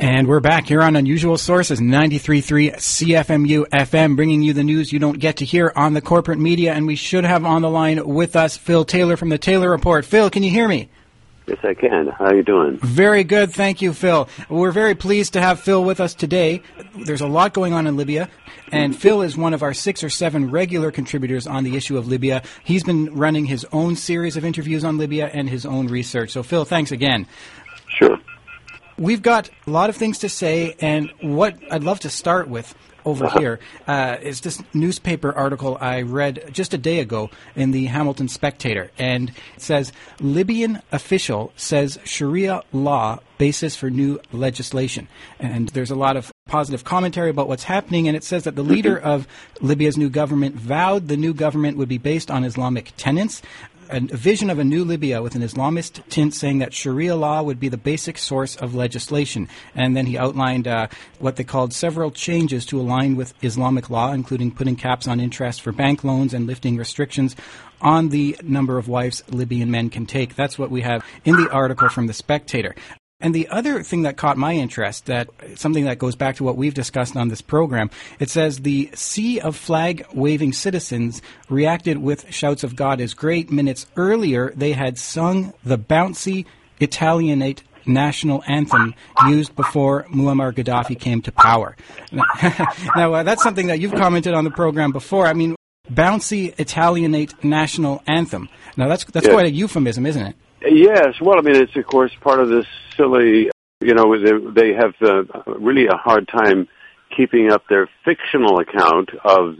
And we're back here on Unusual Sources, 93.3 CFMU FM, bringing you the news you don't get to hear on the corporate media. And we should have on the line with us Phil Taylor from the Taylor Report. Phil, can you hear me? Yes, I can. How are you doing? Very good. Thank you, Phil. We're very pleased to have Phil with us today. There's a lot going on in Libya, and Phil is one of our 6 or 7 regular contributors on the issue of Libya. He's been running his own series of interviews on Libya and his own research. So, Phil, thanks again. Sure. We've got a lot of things to say, and what I'd love to start with over here is this newspaper article I read just a day ago in the Hamilton Spectator. And it says, Libyan official says Sharia law basis for new legislation. And there's a lot of positive commentary about what's happening, and it says that the leader of Libya's new government vowed the new government would be based on Islamic tenets. A vision of a new Libya with an Islamist tint, saying that Sharia law would be the basic source of legislation. And then he outlined what they called several changes to align with Islamic law, including putting caps on interest for bank loans and lifting restrictions on the number of wives Libyan men can take. That's what we have in the article from The Spectator. And the other thing that caught my interest, that something that goes back to what we've discussed on this program, it says the sea of flag-waving citizens reacted with shouts of God is great. Minutes earlier, they had sung the bouncy Italianate national anthem used before Muammar Gaddafi came to power. Now, that's something that you've commented on the program before. I mean, bouncy Italianate national anthem. Now, that's quite a euphemism, isn't it? Yes, well, I mean, it's, of course, part of this silly, they have really a hard time keeping up their fictional account of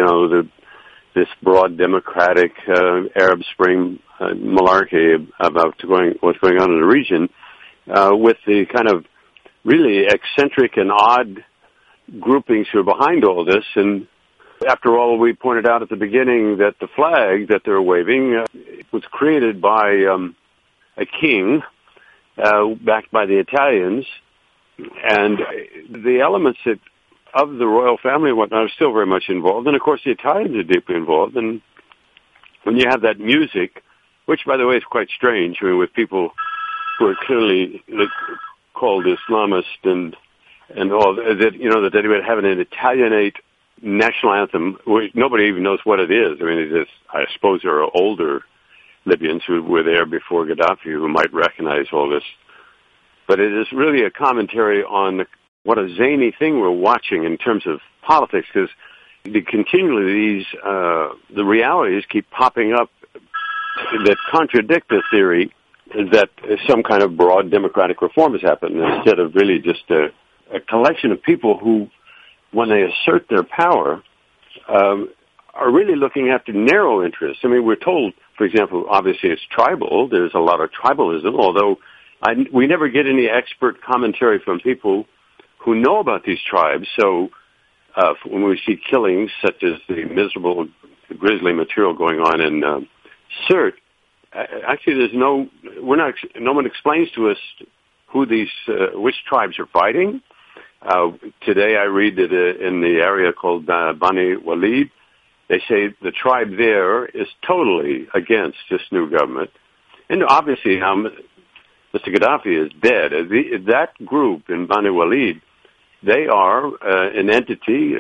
this broad democratic Arab Spring malarkey about what's going on in the region, with the kind of really eccentric and odd groupings who are behind all this. And after all, we pointed out at the beginning that the flag that they're waving was created by a king, backed by the Italians, and the elements of the royal family and whatnot are still very much involved, and of course the Italians are deeply involved. And when you have that music, which by the way is quite strange, I mean, with people who are clearly called Islamist and all that, that they would have an Italianate national anthem, nobody even knows what it is. I mean, I suppose there are older Libyans who were there before Gaddafi who might recognize all this. But it is really a commentary on what a zany thing we're watching in terms of politics, because continually the realities keep popping up that contradict the theory that some kind of broad democratic reform has happened, instead of really just a collection of people who, when they assert their power, are really looking after narrow interests. I mean, we're told, for example, obviously it's tribal. There's a lot of tribalism, although we never get any expert commentary from people who know about these tribes. So when we see killings such as the miserable, grisly material going on in Sirte, actually no one explains to us who which tribes are fighting. Today I read that in the area called Bani Walid, they say the tribe there is totally against this new government. And obviously now Mr. Gaddafi is dead. That group in Bani Walid, they are an entity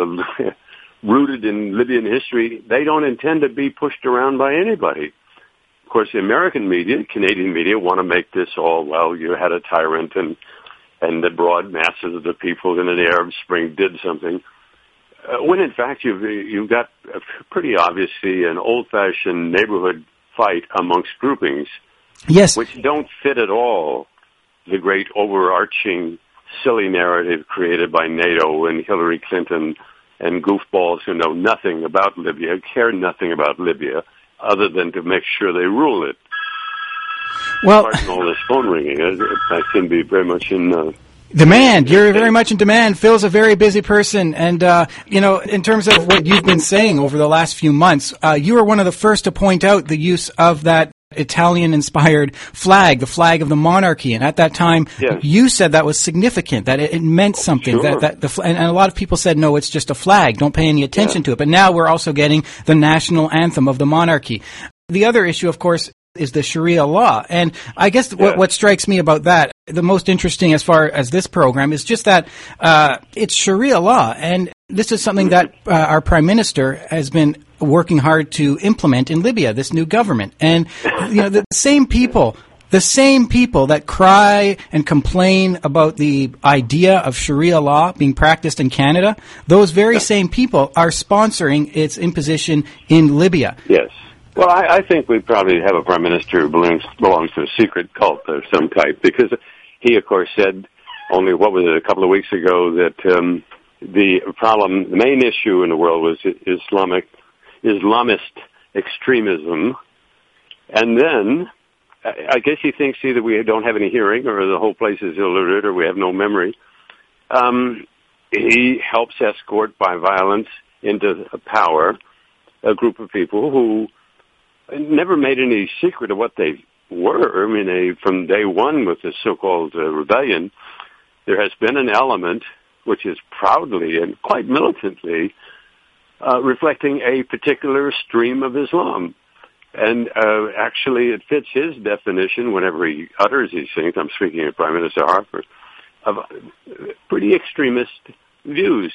rooted in Libyan history. They don't intend to be pushed around by anybody. Of course, the American media, Canadian media, want to make this all, well, you had a tyrant and the broad masses of the people in the Arab Spring did something. When in fact you've got pretty obviously an old-fashioned neighborhood fight amongst groupings, yes, which don't fit at all the great overarching silly narrative created by NATO and Hillary Clinton and goofballs who know nothing about Libya, care nothing about Libya, other than to make sure they rule it. Well, apart from all this phone ringing, I can be very much in demand. You're very much in demand. Phil's a very busy person. And, in terms of what you've been saying over the last few months, you were one of the first to point out the use of that Italian-inspired flag, the flag of the monarchy. And at that time, yes, you said that was significant, that it meant something. Sure. And a lot of people said, no, it's just a flag. Don't pay any attention to it. But now we're also getting the national anthem of the monarchy. The other issue, of course, is the Sharia law. And I guess what strikes me about that, the most interesting as far as this program, is just that it's Sharia law. And this is something that our Prime Minister has been working hard to implement in Libya, this new government. And the same people that cry and complain about the idea of Sharia law being practiced in Canada, those very same people are sponsoring its imposition in Libya. Yes. Well, I think we probably have a prime minister who belongs to a secret cult of some type, because he, of course, said only, a couple of weeks ago, that the main issue in the world was Islamist extremism. And then I guess he thinks either we don't have any hearing, or the whole place is illiterate, or we have no memory. He helps escort by violence into power a group of people who never made any secret of what they were. I mean, from day one with the so-called rebellion, there has been an element which is proudly and quite militantly reflecting a particular stream of Islam. And actually, it fits his definition whenever he utters these things. I'm speaking of Prime Minister Harper, of pretty extremist views.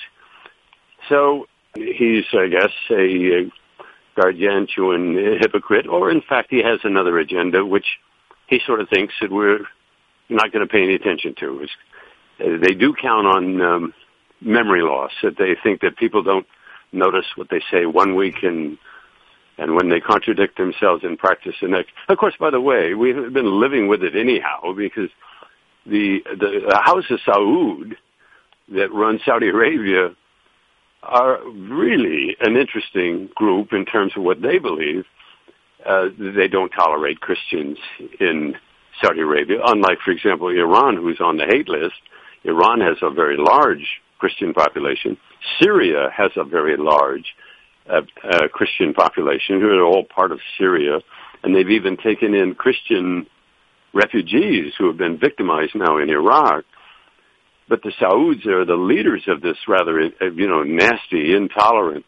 So he's, I guess, a gargantuan hypocrite, or in fact, he has another agenda, which he sort of thinks that we're not going to pay any attention to. They do count on memory loss, that they think that people don't notice what they say one week and when they contradict themselves in practice the next. Of course, by the way, we've been living with it anyhow, because the House of Saud that runs Saudi Arabia are really an interesting group in terms of what they believe. They don't tolerate Christians in Saudi Arabia, unlike, for example, Iran, who's on the hate list. Iran has a very large Christian population. Syria has a very large Christian population who are all part of Syria, and they've even taken in Christian refugees who have been victimized now in Iraq. But the Sauds are the leaders of this rather, nasty, intolerant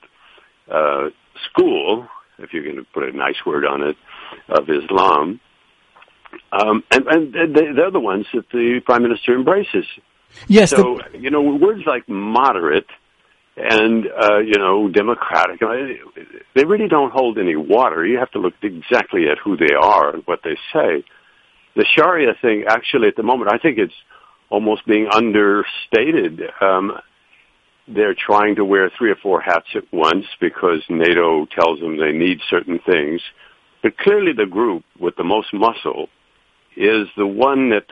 school, if you're going to put a nice word on it, of Islam. And they're the ones that the Prime Minister embraces. Yes. So, words like moderate and, democratic, they really don't hold any water. You have to look exactly at who they are and what they say. The Sharia thing, actually, at the moment, I think it's almost being understated. They're trying to wear 3 or 4 hats at once because NATO tells them they need certain things. But clearly the group with the most muscle is the one that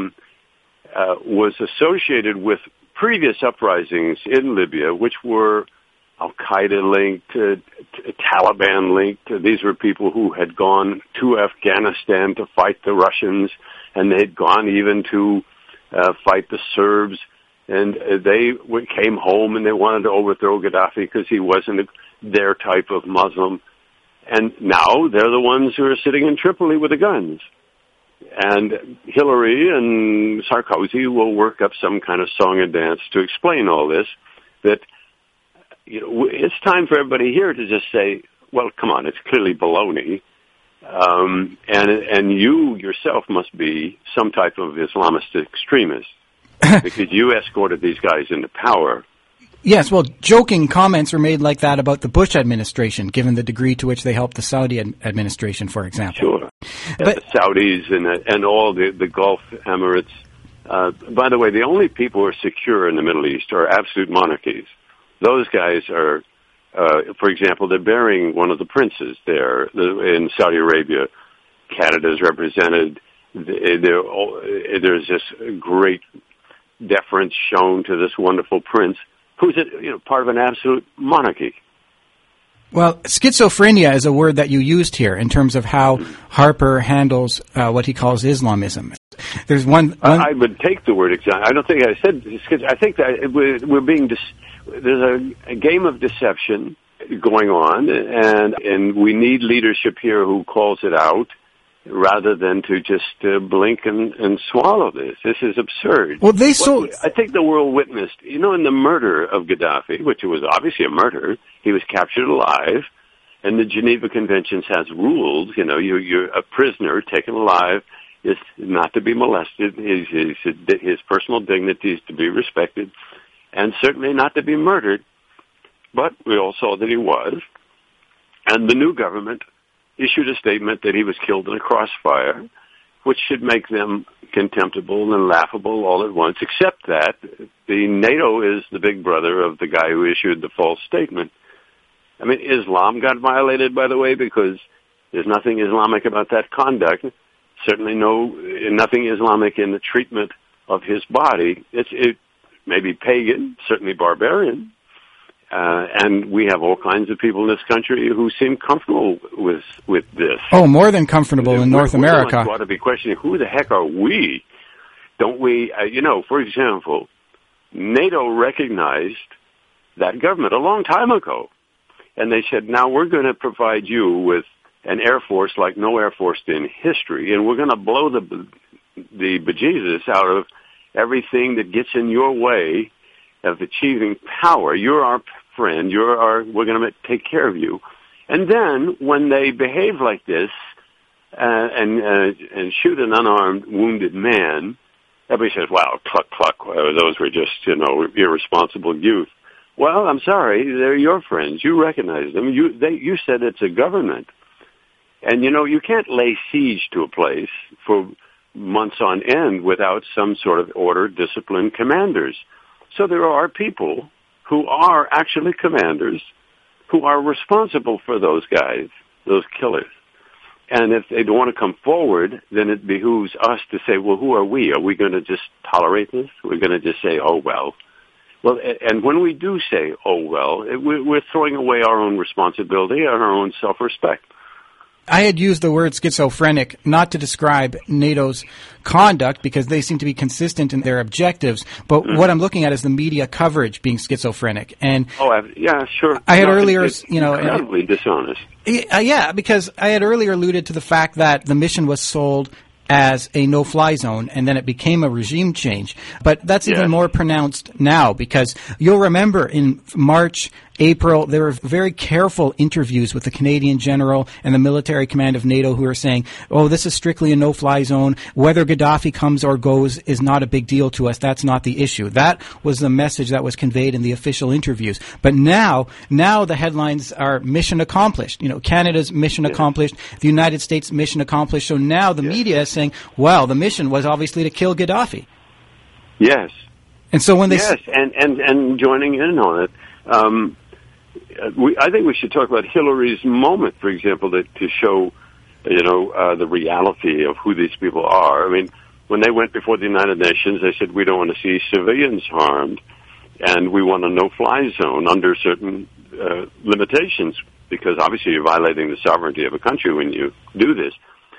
was associated with previous uprisings in Libya, which were Al-Qaeda-linked, Taliban-linked. These were people who had gone to Afghanistan to fight the Russians, and they'd gone even to fight the Serbs, and they came home and they wanted to overthrow Gaddafi because he wasn't their type of Muslim. And now they're the ones who are sitting in Tripoli with the guns. And Hillary and Sarkozy will work up some kind of song and dance to explain all this, that it's time for everybody here to just say, well, come on, it's clearly baloney. And you yourself must be some type of Islamist extremist because you escorted these guys into power. Yes, well, joking comments were made like that about the Bush administration, given the degree to which they helped the Saudi administration, for example. Sure. But the Saudis and all the Gulf Emirates. By the way, the only people who are secure in the Middle East are absolute monarchies. Those guys are, for example, they're burying one of the princes there in Saudi Arabia. Canada's represented. There's this great deference shown to this wonderful prince, who's part of an absolute monarchy. Well, schizophrenia is a word that you used here in terms of how Harper handles what he calls Islamism. There's one I would take the word example. I don't think I said. I think that we're being. There's a game of deception going on, and we need leadership here who calls it out, rather than to just blink and swallow this. This is absurd. Well, I think the world witnessed, in the murder of Gaddafi, which was obviously a murder. He was captured alive, And the Geneva Conventions has rules. You're a prisoner taken alive is not to be molested. His personal dignity is to be respected, and certainly not to be murdered. But we all saw that he was. And the new government issued a statement that he was killed in a crossfire, which should make them contemptible and laughable all at once, except that the NATO is the big brother of the guy who issued the false statement. I mean, Islam got violated, by the way, because there's nothing Islamic about that conduct. Certainly nothing Islamic in the treatment of his body. It may be pagan, certainly barbarian, and we have all kinds of people in this country who seem comfortable with this. Oh, more than comfortable in North America. We ought to be questioning, who the heck are we? Don't we, for example, NATO recognized that government a long time ago, and they said, now we're going to provide you with an air force like no air force in history, and we're going to blow the bejesus out of everything that gets in your way of achieving power. You're our friend. We're going to take care of you. And then when they behave like this and shoot an unarmed, wounded man, everybody says, "Wow, cluck cluck. Those were just irresponsible youth." Well, I'm sorry, they're your friends. You recognize them. You said it's a government. And, you can't lay siege to a place for months on end without some sort of order, discipline, commanders. So there are people who are actually commanders who are responsible for those guys, those killers. And if they don't want to come forward, then it behooves us to say, well, who are we? Are we going to just tolerate this? We're going to just say, oh, well. Well, and when we do say, oh, well, we're throwing away our own responsibility and our own self-respect. I had used the word schizophrenic not to describe NATO's conduct because they seem to be consistent in their objectives, but what I'm looking at is the media coverage being schizophrenic. And yeah, sure. I had earlier, incredibly dishonest. Yeah, because I had earlier alluded to the fact that the mission was sold as a no-fly zone, and then it became a regime change. But that's even more pronounced now, because you'll remember in March, April, there were very careful interviews with the Canadian general and the military command of NATO who are saying, oh, this is strictly a no-fly zone. Whether Gaddafi comes or goes is not a big deal to us. That's not the issue. That was the message that was conveyed in the official interviews. But now the headlines are mission accomplished. Canada's mission accomplished, the United States mission accomplished. So now the media is saying, well, the mission was obviously to kill Gaddafi. Yes. And so when they and joining in on it, I think we should talk about Hillary's moment, for example, to show, the reality of who these people are. I mean, when they went before the United Nations, they said, we don't want to see civilians harmed, and we want a no-fly zone under certain limitations, because obviously you're violating the sovereignty of a country when you do this.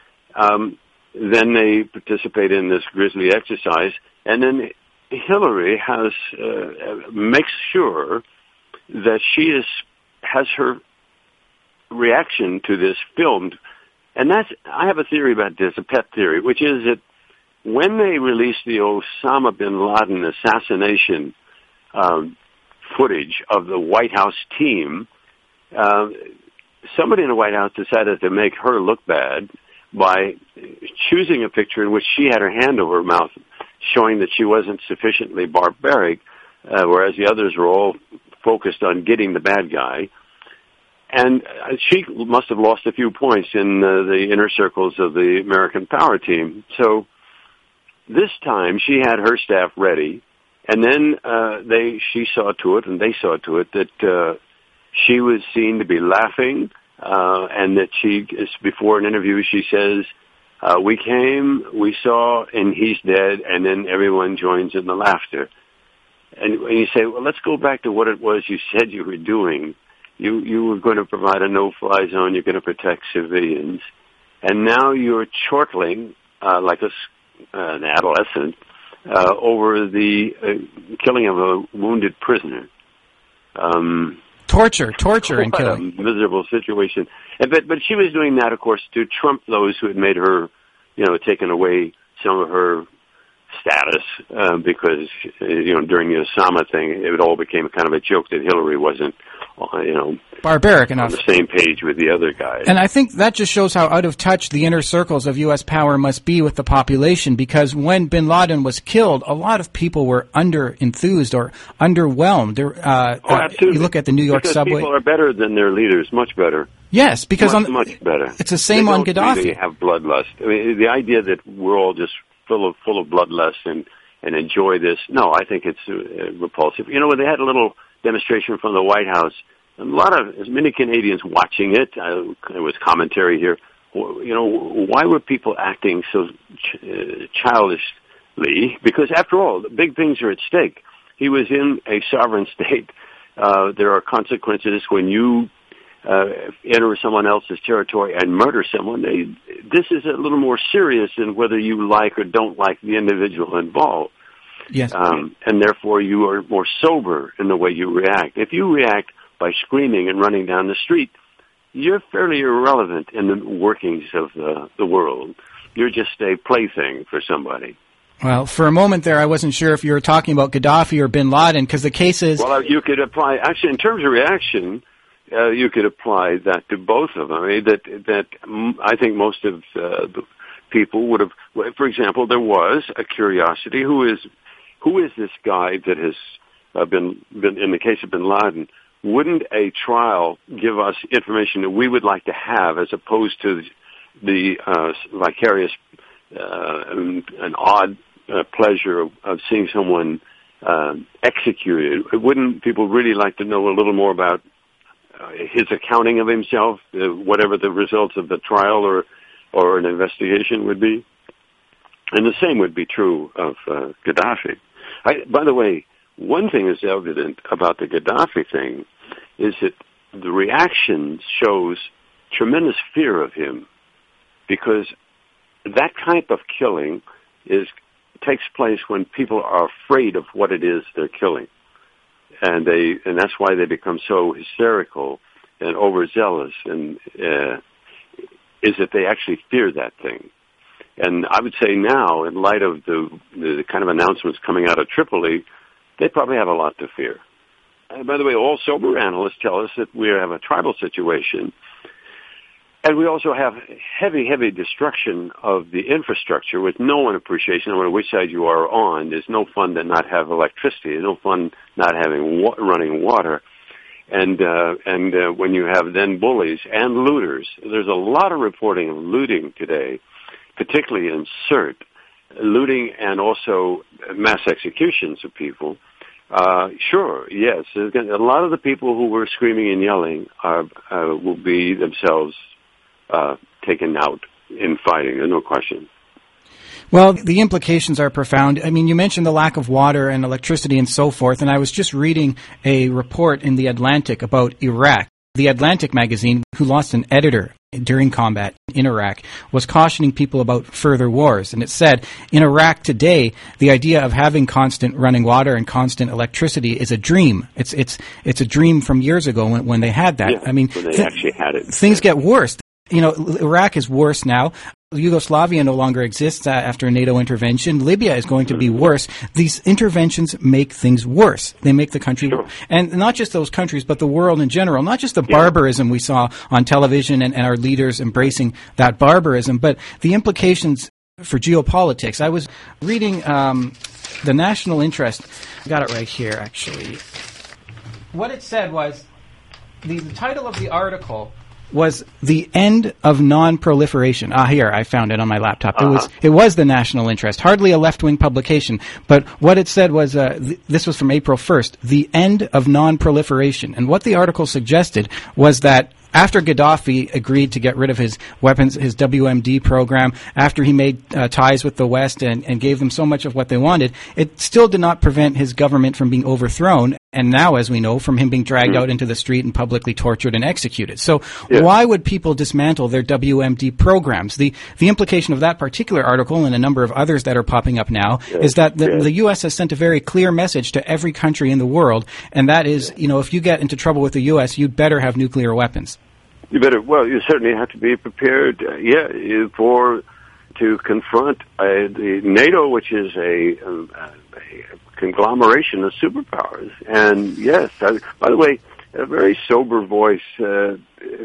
Then they participate in this grisly exercise, and then Hillary makes sure that she has her reaction to this filmed. And I have a theory about this, a pet theory, which is that when they released the Osama bin Laden assassination footage of the White House team, somebody in the White House decided to make her look bad by choosing a picture in which she had her hand over her mouth, showing that she wasn't sufficiently barbaric, whereas the others were all focused on getting the bad guy. And she must have lost a few points in the inner circles of the American power team. So this time she had her staff ready, and then she saw to it, and they saw to it, that she was seen to be laughing, and that before an interview, she says, we came, we saw, and he's dead, and then everyone joins in the laughter. And you say, well, let's go back to what it was you said you were doing. You were going to provide a no-fly zone. You're going to protect civilians. And now you're chortling, like an adolescent, over the killing of a wounded prisoner. Torture and killing. A miserable situation. But she was doing that, of course, to trump those who had made her, taken away some of her status, because, during the Osama thing, it all became kind of a joke that Hillary wasn't barbaric enough. On the same page with the other guys. And I think that just shows how out of touch the inner circles of U.S. power must be with the population, because when bin Laden was killed, a lot of people were under-enthused or underwhelmed. Absolutely. You look at the New York because subway. People are better than their leaders, much better. Yes, because much better. It's the same on Gaddafi. They don't really have bloodlust. I mean, the idea that we're all just full of bloodlust and enjoy this, no, I think it's repulsive. When they had a little demonstration from the White House, as many Canadians watching it, there was commentary here, why were people acting so childishly? Because after all, big things are at stake. He was in a sovereign state. There are consequences when you enter someone else's territory and murder someone. This is a little more serious than whether you like or don't like the individual involved. Yes. And therefore you are more sober in the way you react. If you react by screaming and running down the street, you're fairly irrelevant in the workings of the world. You're just a plaything for somebody. Well, for a moment there, I wasn't sure if you were talking about Gaddafi or bin Laden, because the case is... Well, you could apply... Actually, in terms of reaction, you could apply that to both of them. I mean, that I think most of the people would have... For example, there was a curiosity. Who is this guy that has been in the case of bin Laden? Wouldn't a trial give us information that we would like to have, as opposed to the vicarious, an odd pleasure of seeing someone executed? Wouldn't people really like to know a little more about his accounting of himself, whatever the results of the trial or an investigation would be? And the same would be true of Gaddafi. By the way, one thing is evident about the Gaddafi thing is that the reaction shows tremendous fear of him, because that type of killing takes place when people are afraid of what it is they're killing, and that's why they become so hysterical and overzealous, and is that they actually fear that thing. And I would say now, in light of the kind of announcements coming out of Tripoli, they probably have a lot to fear. And by the way, all sober analysts tell us that we have a tribal situation, and we also have heavy destruction of the infrastructure with no appreciation, no matter which side you are on. There's no fun to not have electricity. There's no fun not having running water. And when you have then bullies and looters, there's a lot of reporting of looting today, particularly in Sirte, looting and also mass executions of people. Sure, yes. A lot of the people who were screaming and yelling will be themselves taken out in fighting. There's no question. Well, the implications are profound. I mean, you mentioned the lack of water and electricity and so forth, and I was just reading a report in The Atlantic about Iraq. The Atlantic magazine, who lost an editor during combat in Iraq, was cautioning people about further wars. And it said, in Iraq today, the idea of having constant running water and constant electricity is a dream. It's a dream from years ago when they had that. Yeah, I mean, when they actually had it. Things get worse. Iraq is worse now. Yugoslavia no longer exists after a NATO intervention. Libya is going to be worse. These interventions make things worse. They make the country, and not just those countries, but the world in general, not just the barbarism we saw on television and our leaders embracing that barbarism, but the implications for geopolitics. I was reading The National Interest. I got it right here, actually. What it said was, the title of the article was The End of Non-Proliferation. Here, I found it on my laptop. It was The National Interest, hardly a left-wing publication. But what it said was, this was from April 1st, The End of Non-Proliferation. And what the article suggested was that after Gaddafi agreed to get rid of his weapons, his WMD program, after he made ties with the West and gave them so much of what they wanted, it still did not prevent his government from being overthrown, and now, as we know, from him being dragged out into the street and publicly tortured and executed. So why would people dismantle their WMD programs? The implication of that particular article and a number of others that are popping up now is that the U.S. has sent a very clear message to every country in the world, and that is, if you get into trouble with the U.S., you'd better have nuclear weapons. You better. Well, you certainly have to be prepared. To confront the NATO, which is a conglomeration of superpowers. And yes, by the way, a very sober voice, Noam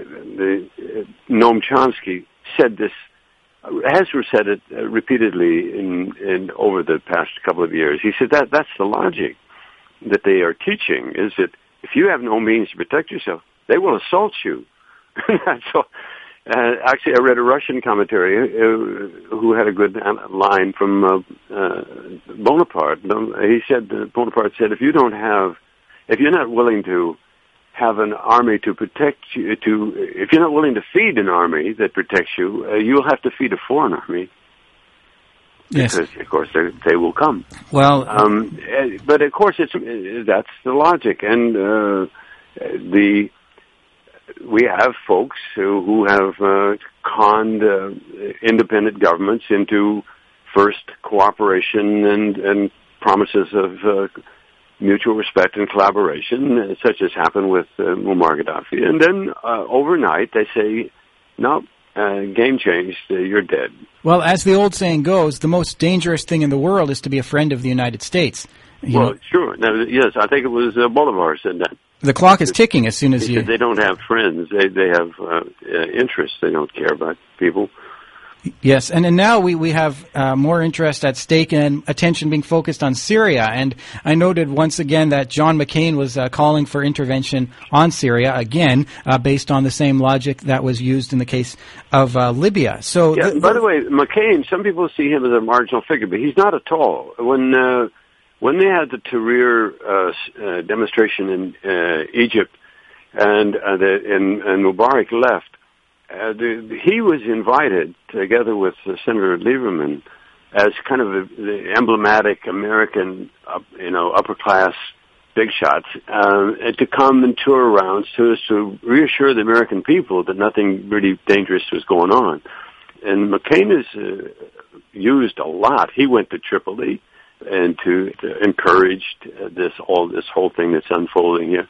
Chomsky, said this, has said it repeatedly in over the past couple of years. He said that's the logic that they are teaching, is that if you have no means to protect yourself, they will assault you. So, actually, I read a Russian commentary who had a good line from Bonaparte. He said, Bonaparte said, if you're not willing to have an army to protect you, if you're not willing to feed an army that protects you, you'll have to feed a foreign army. Yes. Because, of course, they will come. Well, but of course, that's the logic, and we have folks who have conned independent governments into first cooperation and promises of mutual respect and collaboration, such as happened with Muammar Gaddafi. And then overnight they say, no, game changed, you're dead. Well, as the old saying goes, the most dangerous thing in the world is to be a friend of the United States. Sure. Now, yes, I think it was Bolivar said that. The clock is ticking as soon as you... They don't have friends. They have interests. They don't care about people. Yes, and now we have more interest at stake and attention being focused on Syria. And I noted once again that John McCain was calling for intervention on Syria, again, based on the same logic that was used in the case of Libya. So, yeah, by the way, McCain, some people see him as a marginal figure, but he's not at all. When they had the Tahrir demonstration in Egypt and Mubarak left, he was invited, together with Senator Lieberman, as kind of the emblematic American, upper class big shots, to come and tour around to reassure the American people that nothing really dangerous was going on. And McCain is used a lot. He went to Tripoli and to encouraged this whole thing that's unfolding here.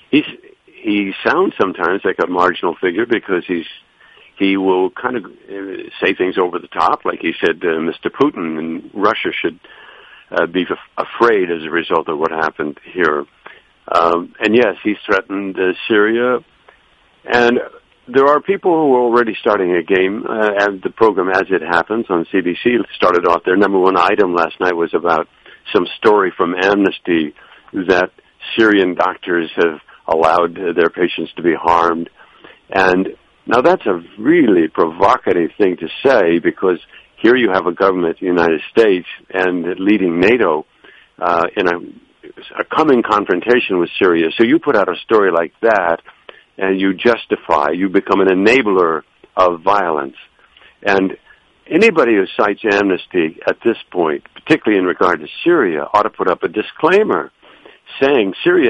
He sounds sometimes like a marginal figure because he will kind of say things over the top, like he said, Mr. Putin and Russia should be afraid as a result of what happened here. And yes, he's threatened Syria, and there are people who are already starting a game, and the program As It Happens on CBC started off. Their number one item last night was about some story from Amnesty that Syrian doctors have allowed their patients to be harmed. And now that's a really provocative thing to say, because here you have a government, the United States, and leading NATO in a coming confrontation with Syria. So you put out a story like that, and you become an enabler of violence. And anybody who cites Amnesty at this point, particularly in regard to Syria, ought to put up a disclaimer saying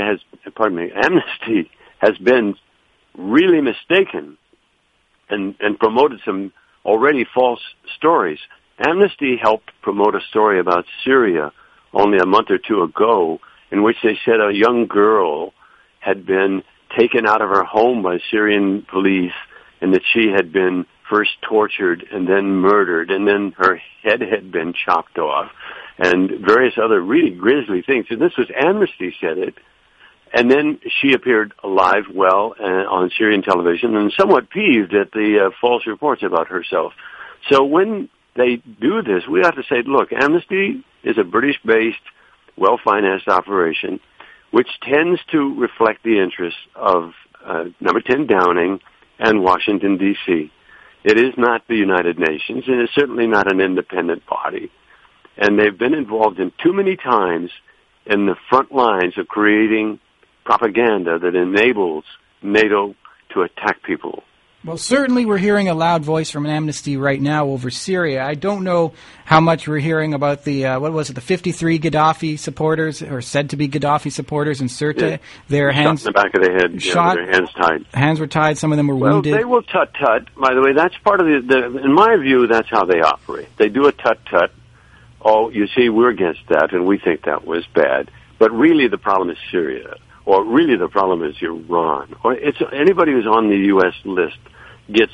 Amnesty has been really mistaken and promoted some already false stories. Amnesty helped promote a story about Syria only a month or two ago, in which they said a young girl had been taken out of her home by Syrian police, and that she had been first tortured and then murdered, and then her head had been chopped off, and various other really grisly things. And this was Amnesty said it. And then she appeared alive, on Syrian television, and somewhat peeved at the false reports about herself. So when they do this, we have to say, look, Amnesty is a British-based, well-financed operation, which tends to reflect the interests of Number 10 Downing and Washington, D.C. It is not the United Nations, and it's certainly not an independent body. And they've been involved in too many times in the front lines of creating propaganda that enables NATO to attack people. Well, certainly we're hearing a loud voice from Amnesty right now over Syria. I don't know how much we're hearing about the, the 53 Gaddafi supporters, or said to be Gaddafi supporters in Sirte. Yeah. Their hands... Shot in the back of the head. Shot. Their hands tied. Hands were tied. Some of them were wounded. Well, they will tut-tut. By the way, that's part of in my view, that's how they operate. They do a tut-tut. Oh, you see, we're against that, and we think that was bad. But really the problem is Syria. Or really the problem is Iran. Or it's anybody who's on the U.S. list gets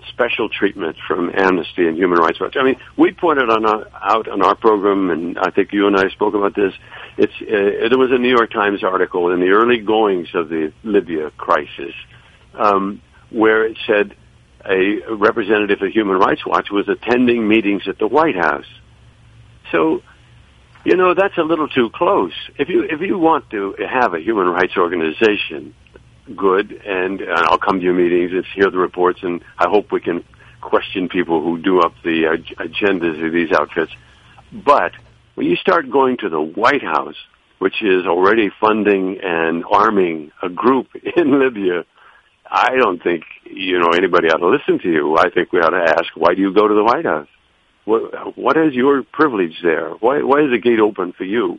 special treatment from Amnesty and Human Rights Watch. I mean, we pointed out on our program, and I think you and I spoke about this. There was a New York Times article in the early goings of the Libya crisis, where it said a representative of Human Rights Watch was attending meetings at the White House. So, that's a little too close. If you want to have a human rights organization, good, and I'll come to your meetings and hear the reports, and I hope we can question people who do up the agendas of these outfits. But when you start going to the White House, which is already funding and arming a group in Libya, I don't think, anybody ought to listen to you. I think we ought to ask, why do you go to the White House? What is your privilege there? Why is the gate open for you?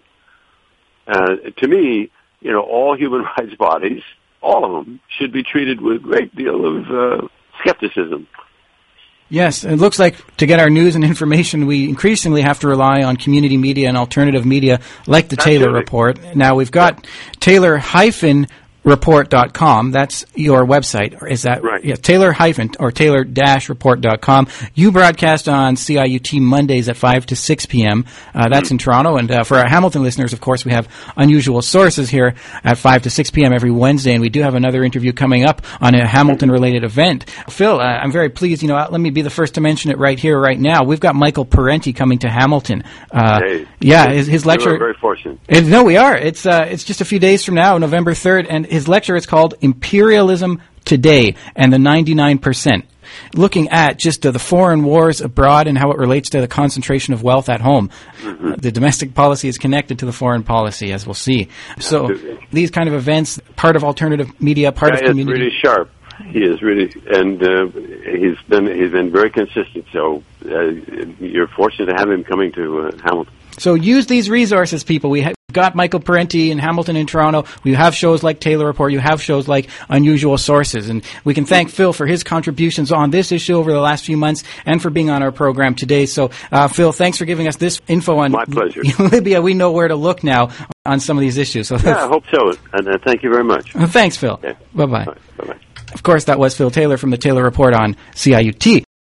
To me, all human rights bodies, all of them, should be treated with a great deal of skepticism. Yes, it looks like to get our news and information, we increasingly have to rely on community media and alternative media like the Taylor Report. Now, we've got Taylor-report.com. That's your website. Or is that right? Yeah, Taylor-report.com. You broadcast on CIUT Mondays at 5 to 6 p.m. That's in Toronto. And for our Hamilton listeners, of course, we have Unusual Sources here at 5 to 6 p.m. every Wednesday. And we do have another interview coming up on a Hamilton-related event. Phil, I'm very pleased. Let me be the first to mention it right here, right now. We've got Michael Parenti coming to Hamilton. His lecture. We're very fortunate. No, we are. It's just a few days from now, November 3rd, and his lecture is called Imperialism Today and the 99%, looking at just the foreign wars abroad and how it relates to the concentration of wealth at home. Mm-hmm. The domestic policy is connected to the foreign policy, as we'll see. So these kind of events, part of alternative media, part of community. He's really sharp. He is really, and he's been very consistent. So you're fortunate to have him coming to Hamilton. So use these resources, people. We've got Michael Parenti in Hamilton and Toronto. We have shows like Taylor Report. You have shows like Unusual Sources. And we can thank Phil for his contributions on this issue over the last few months and for being on our program today. So, Phil, thanks for giving us this info on My pleasure. Libya. We know where to look now on some of these issues. So I hope so. And thank you very much. Thanks, Phil. Okay. Bye-bye. Bye-bye. Of course, that was Phil Taylor from the Taylor Report on CIUT.